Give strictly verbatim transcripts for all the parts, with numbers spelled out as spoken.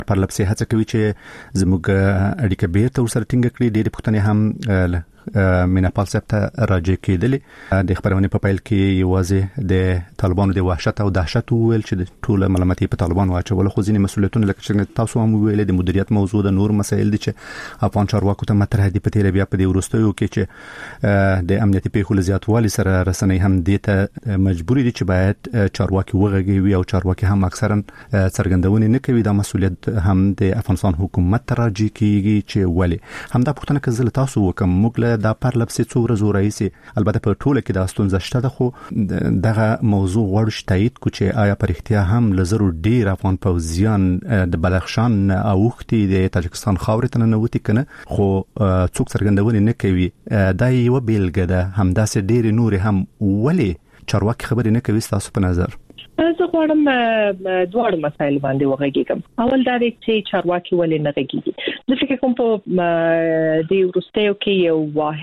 پرلپسې هڅه کوي چې زموږ اړیکه بیرته ورسره ټینګ کړي. ډېرې پوښتنې هم مینا پال صاحب ته راجع کېدلې. د خبرونې په پیل کې یوازې د طالبانو د وحشت او دهشت ویل چې د ټول ملامتي په طالبانو واچول، خو ځینې مسؤلیتونه لکه چې تاسو هم ویل د مدیریت موضوع د نور مسایل دي چې افغان چارواکو ته مطرح دي په تیر بیا په دې وروستیو کې چې د امنیتي پیښو له زیاتوالي سره رسنۍ هم دې ته مجبور دي چې باید چارواکي وغږوي او چارواکي هم اکثرا څرګندونه نه کوي. دا مسؤلیت هم د افغانستان حکومت ته راجع کیږي چې ولې همدا پوښتنه که زه تاسو وکم موږ دا پرلپسې څو ورځې راځي البته په ټوله کې دا ستونزه شته ده، خو دغه موضوع غواړو تایید کو چې آیا پر اختیار هم لزرو ډیر افغان پوځیان د بدخشان او وختي د تاجکستان خاورې ته نه وتی کنه، خو څوک څرګندونه نه کوي. دا یو بیلګه ده. همداسې ډیر نور هم ولې چارواکي خبرې نه کوي تاسو په نظر؟ زه غواړم دوه مسایل باندې وغږیږم. اول دا دی چې چارواکي ولې نه غږیږي. زه فکر کوم په د وروستیو کې یو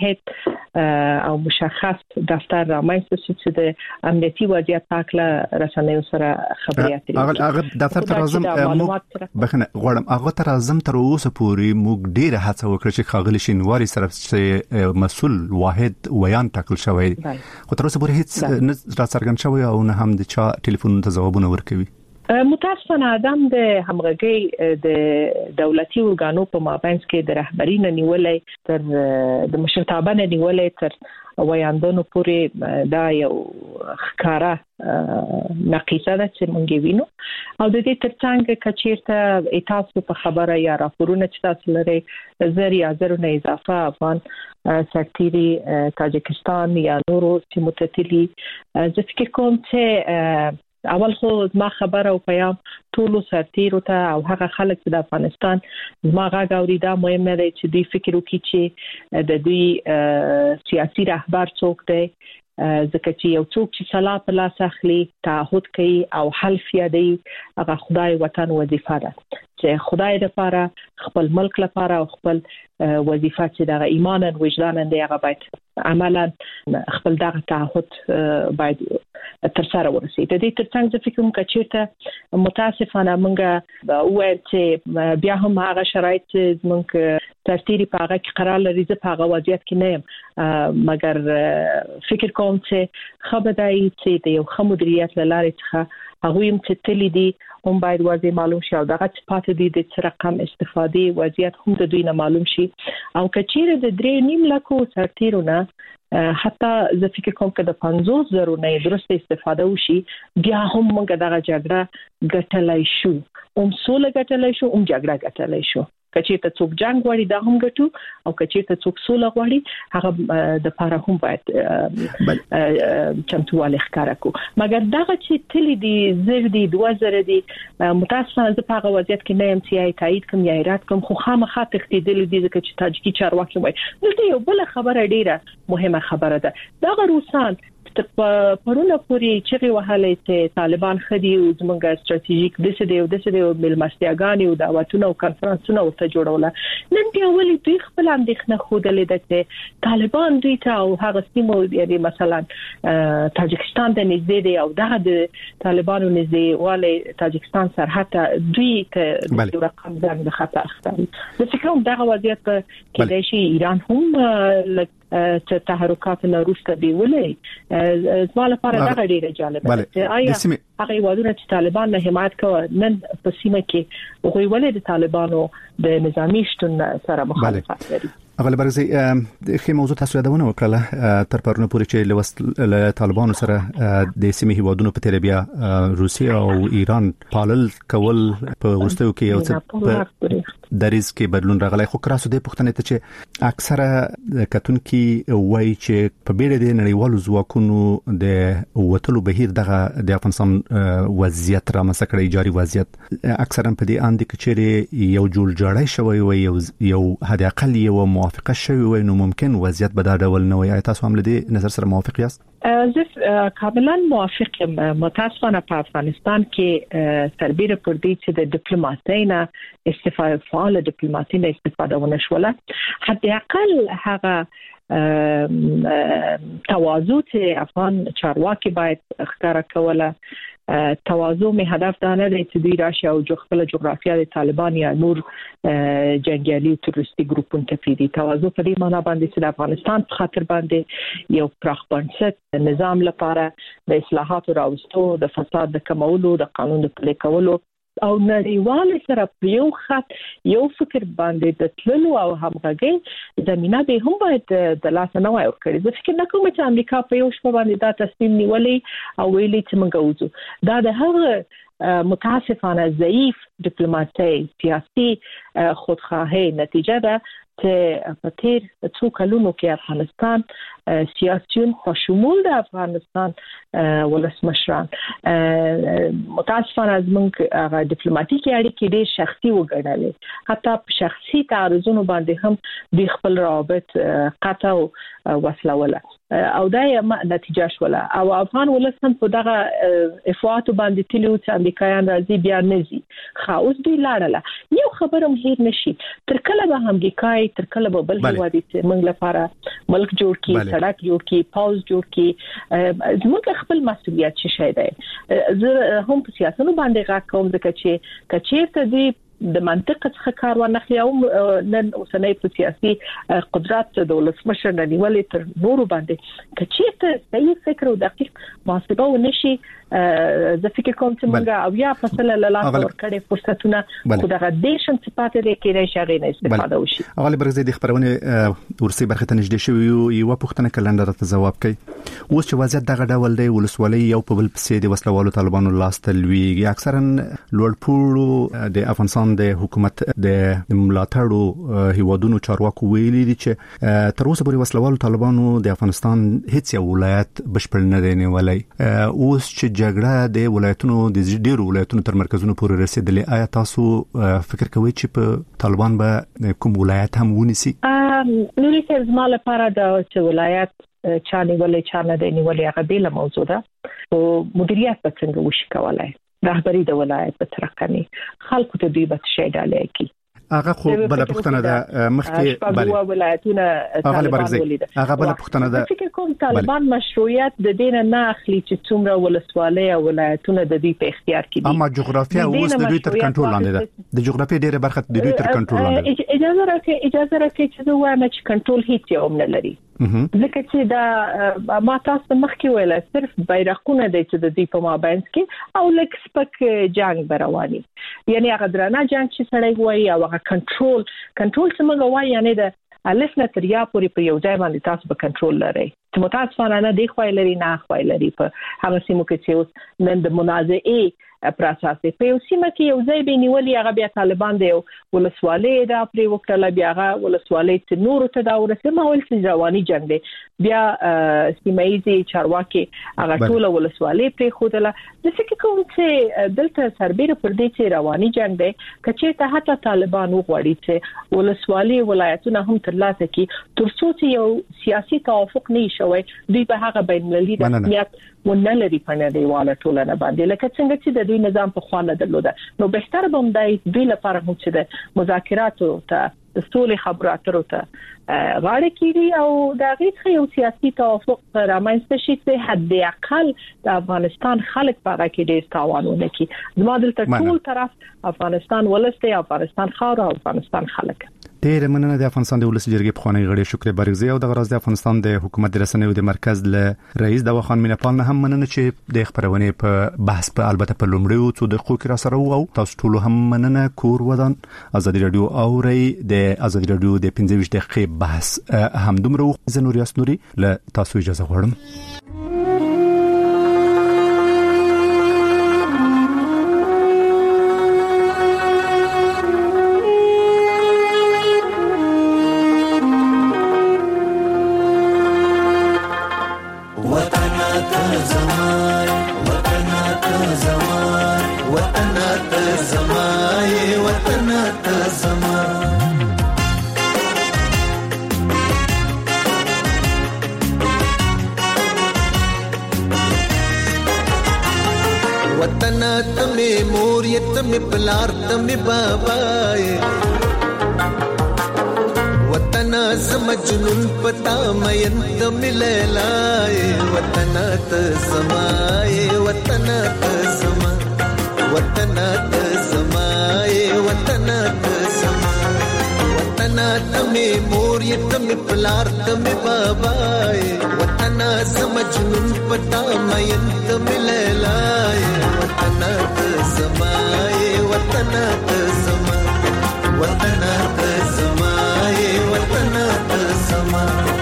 واحد او مشخص دفتر رامنځته شو چې د امنیتي وضعیت په اړه رسنیو سره خبرې اترې. هغه هغه دفتر تر اعظم بخنه غواړم هغه تر اعظم تر اوسه پورې موږ ډیره هڅه وکړه چې خاغلی شینواری سره چې مسؤل واحد ویان ټاکل شوی، خو تر اوسه پورې هیڅ نه راڅرګند شوی او نه هم د چا ټلیفون ته جوابونه ورکوي. متاسفانه ادم د همغږي د دولتي ارګانو په مابينځ کې د رهبري نه نیولې تر د مشرتابه نه نیولې تر ویاندونو پورې دا یو ښکارا نقیصه ده چې مونږ وینو. او د دې ترڅنګ کچیرته تاسو په خبره یا راپورونه چې تاسو لري زر یا زر نه اضافه افغان سرتیري تاجکستان یا نورو چې متتلی زه فکر کوم چې اول خو ما خبره او پیام ټول سرتیرو ته او هغه خلک چې د افغانستان ما غاګوري دا مهمه ده چې دوی فکر وکړي چې د دوی سیاسي رهبر څوک دی، ځکه چې یو څوک چې صلاح په لاس اخلي تعهد کوي او حلف یادي هغه خدای وطن وظیفه ده چې خدای لپاره خپل ملک لپاره او خپل وظیفه چې د ایمان او وجدان دی هغه باید عملا خپل دغه تعهد باید تر سره ورسي. د دې ترڅنګ زه فکر کوم چې متاسفانه موږ وایو چې بیا هم هغه شرایط چې موږ سرتیري په هغه کې قرار لري زه په هغه وضعیت کې نه یم، مګر فکر کوم چې خبرداري چې د یو ښه مدیریت لاره څخه هغه هم چې تللی دي هم باید واضح معلوم شي او دغه چې پاتې دي د رقم استفادې وضعیت هم د دوی نه معلوم شي. او کچیره د درې نیم لکو سرتیرو نه حتی زه فکر کوم چې د پنځوس زرو نه درست استفاده وشي بیا هم موږ دغه جګړه ګټلای شو، هم سوله ګټلای شو، هم جګړه ګټلای شو. کچیرته څوک جنگ غواړي دا هم ګټو او کچیرته څوک سوله غواړي هغه د پاره هم باید چمتواله ښکارا کو. مګر دغه چې تللی دي زر دي دوه زره دي متاسفانه زه په هغه وضعیت کې نه یم چې تایید کوم یا ایراد کوم، خو خامخا تختیدل دي ځکه چې تاجیکي چارواکي وایي. دلته یو بل خبره ډیره مهمه خبره ده. دغه روسان پرونه پوری چې وهاله چې طالبان خدي او زمونږه ستراتیژیک د څه دی او د څه دی او ملمستیاګانی او دعوتونه او کانفرنسونه ورته جوړوله. نن بیا ولې دوی خپل اندېښنه خوده ده چې طالبان دوی ته او هغه سیمو یعنی مثلا تاجکستان ته نږدې دی او دغه د طالبانو نږدې والي تاجکستان سرحد دوی ته د رقم ځان د خطر ښکاري. زه فکر کوم دغه وضعیت کې د شي ایران هم چې تحرکات نه روسته دی ولې زما لپاره دا ډیره جالبه ده. آیا هغه وادونه چې طالبان نه حمایت کوي نن په سیمه کې هغوی ولې د طالبانو د نظامی شتون سره مخالفت لري؟ اول برزي د موضوع تاسو یادونه وکړه تر پرونه پورې چې لوست له طالبانو سره د سیمې هیوادونو په تیر بیا روسیا او ایران پالل کول په ورستیو کې یو څه دریز کې بدلون راغلی، خو کراسو د پښتنې ته چې اکثره کتونکي وایي چې په بیړه د نړیوالو ځواکونو د وټلو بهیر دغه د افغانستان وضعیت را مسکړی جاري وضعیت اکثرا په دې اند کې چې یو جوړ جوړای شوی وي یو یو حد اقل یو موافقه شوی وي نو ممکن وضعیت به دا ډول نه وي. تاسو هم له دې نظر سره موافق یاست؟ زه کاملا موافق یم. متاسفانه په افغانستان کې سربېره پر دې چې د ډیپلوماسۍ نه استفاده فعال ډیپلوماسۍ نه استفاده ونشوله، حتی اقل هغه تواضع چې افغان چارواکي باید ښکاره کوله. تواضع می هدف دا نه دی چې دوی راشي او جو خپل جغرافیا د طالبان یا نور جنگیالي تروریستي ګروپونو ته پیډي. تواضع په دې معنی باندې چې د افغانستان په خاطر باندې یو پراخ بنسټ نظام لپاره د اصلاحاتو راوستو، د فساد د کمولو، د قانون د پلي کولو او نړیوال سره په یو خط یو فکر باندې د تللو او همغږي زمينه به هم باید د لاس نه وای ورکړي. زه فکر نه کوم چې امریکا په یو شپه باندې دا تصمیم نیولې او ویلي چې موږ وځو. دا د هغه متاسفانه ضعیف ډیپلوماسي سیاسي خودخواهی نتیجه ده چې په تیر څو کلونو کې افغانستان سیاسيون په شمول د افغانستان ولسمشران متاسفانه زموږ هغه ډیپلوماټیکي اړیکې ډېر شخصي وګڼلې، حتی په شخصي تعرضونو باندې هم د خپل روابط قطع او وسلوله او دا یې نتیجه شوله. او افغان ولس هم په دغه افواط باندې تلو چې امریکایان راځي بیا نزي خاوس دی لاړه. یو خبرم هیر نشي، تر کله به امریکای تر کله به بل هیوادي چې موږ لپاره ملک جوړ کی، سړک جوړ کی، پاوز جوړ کی. زموږ خپل مسؤلیت څه شي دی. زه هم په سیاستونو باندې غږ کوم ځکه چې کچېرته دی د منطق څخه کار ونخلي او نن اوسنۍ په سیاسي قدرت د ولسمشر نیولې تر نورو باندې کچېرته صحیح فکر او دقیق محاسبه ونشي. زه فکر کوم چې موږ او یا فصله لاله ورکړې فرصتونه خو دغه دیشن صفات دې کې راځي نه استفاده وشي. اغلی برغزي د خبرونه ورسي برخه ته نږدې شوی یو پوښتنه کلندر ته جواب کوي. اوس چې وضعیت دغه ډول دی ولسوالۍ یو په بل پسې د وسلوالو طالبانو لاس تلويږي، اکثرا لوړپوړو د افغانستان د حکومت د ملاتړو هیوادونو چارواکو ویلي دي چې تر اوسه پورې وسلوالو طالبانو د افغانستان هیڅ یو ولایت بشپړ نه دی نیولای. اوس چې جګړه د ولایتونو د ډیرو ولایتونو تر مرکزونو پورې رسیدلې، آیا تاسو فکر کوئ چې په طالبان به کوم ولایت هم ونیسي؟ نوري څه زما لپاره د ولایت چا نیولې چا نه دی نیولې هغه بیل موضوع ده. او مدیریت به څنګه وشي کولای، رهبری د ولایت په ترقني خلکو ته دی به شي ډالې کی هغه خو بل پښتنه ده مخکې بل ولایتونه طالبان هغه بل پښتنه ده. فکر کوم طالبان مشروعیت د دین نه اخلي چې څومره ولسوالۍ او ولایتونه د دې په اختیار کې دي. اما جغرافیه اوس د دوی تر کنټرول لاندې ده، د جغرافیې ډیره برخه د دوی تر کنټرول لاندې ده. اجازه راکړئ اجازه راکړئ چې زه وایم چې کنټرول هیڅ یو نه لري. ځکه چې دا ما تاسو مخکې ویل صرف بیرغونه دي چې د دې په مابین کې او لکه سپک جنگ برواني، یعنی هغه درانه جنگ چې سړی وایي او هغه کنټرول کنټرول څه موږ وایي، یعنی د الف نه تر یا پورې په یو ځای باندې تاسو به کنټرول لرئ. چې متاسفانه نه دی خوای لري نه خوای لري په هغه سیمو کې چې اوس نن د منازعې پروسس په یو سیمه کې یو ځای به نیولې هغه بیا طالبان دی ولسوالۍ دا پرې وکړه، بیا هغه ولسوالۍ چې نور ته دا ورسې ماول چې رواني جنگ دی، بیا سیمایي چارواکي هغه ټول ولسوالۍ پرې خودله. د فکر کوم چې دلته سربېره پر دې چې رواني جنگ دی کچې ته حتی طالبان وغواړي چې ولسوالۍ ولایتونه هم ترلاسه کړي تر څو چې یو سیاسي توافق نه شوی دوی به هغه بین المللي رسمیت ونلري په نړیواله ټولنه باندې لکه څنګه چې د دوی نظام په خوانه درلوده. نو بهتر به هم دی دوی لپاره هم چې د مذاکراتو ته د سولې خبرو اترو ته غاړه کیږي او د غیرت یو سیاسي توافق رامنځته شي چې حد اقل د افغانستان خلک په هغه کې ډېر تاوانونه کوي. زما دلته ټول طرف افغانستان ولسته، افغانستان خاور او افغانستان خلک. ډېر مننه د افغانستان د ولس جرګې پخوانی غړي شکر برغزي او د غراز د افغانستان د حکومت د رسنیو د مرکز له رئیس د وخان مینپال نه هم مننه چې د خبرونه په بحث په البته په لومړیو څو دقیقو کې را سره وو. تاسو ټول هم مننه. کور ودان ازادي رادیو او ری د ازادي رادیو د پنځه ویشت دقیقې بحث هم دومره زنوري اسنوري له تاسو اجازه غواړم. یتم پلار تم بابا وطن زم جنون پتا مین تم لیلای وطن ته سمای وطن ته سما وطن ته سمای وطن ته سما وطن تم مور یتم پلار تم بابا وطن زم جنون پتا مین تم لیلای وطن ته سمای وطن ته سما وطن ته سمای وطن ته سما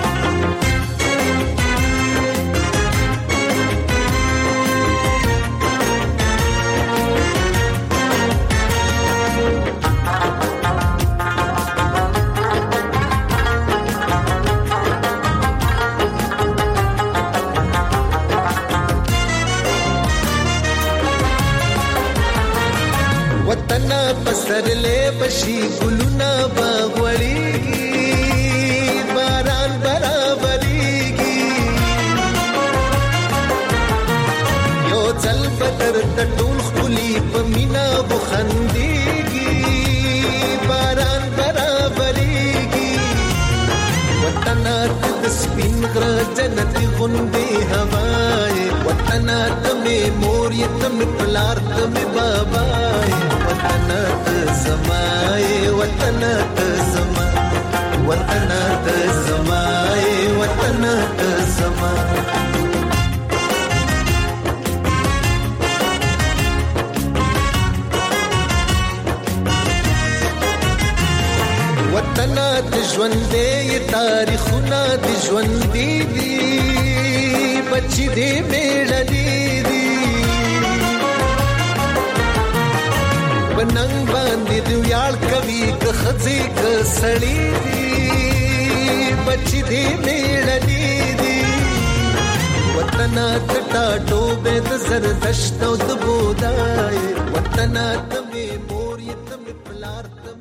وطن پسر لے بشی گلونا باغوڑیگی باران برابریگی یو چل بدر تطول خلی پمینا بخندیگی باران برابریگی وطنات دسپین غر جنت غندی ہوائے وطنات میں مور یتم پلار تم بابائے وطنات سمائے وطنات سما وطنات سمائے وطنات سما وطنات ژوندې تاریخونه د ژوندې دي بچي دې میړني دي بننګ باندې دی یال کوي که خزي که سړی دي بچي دې میړني دي وطنات ټاټو به د زردشت او د بودای وطنات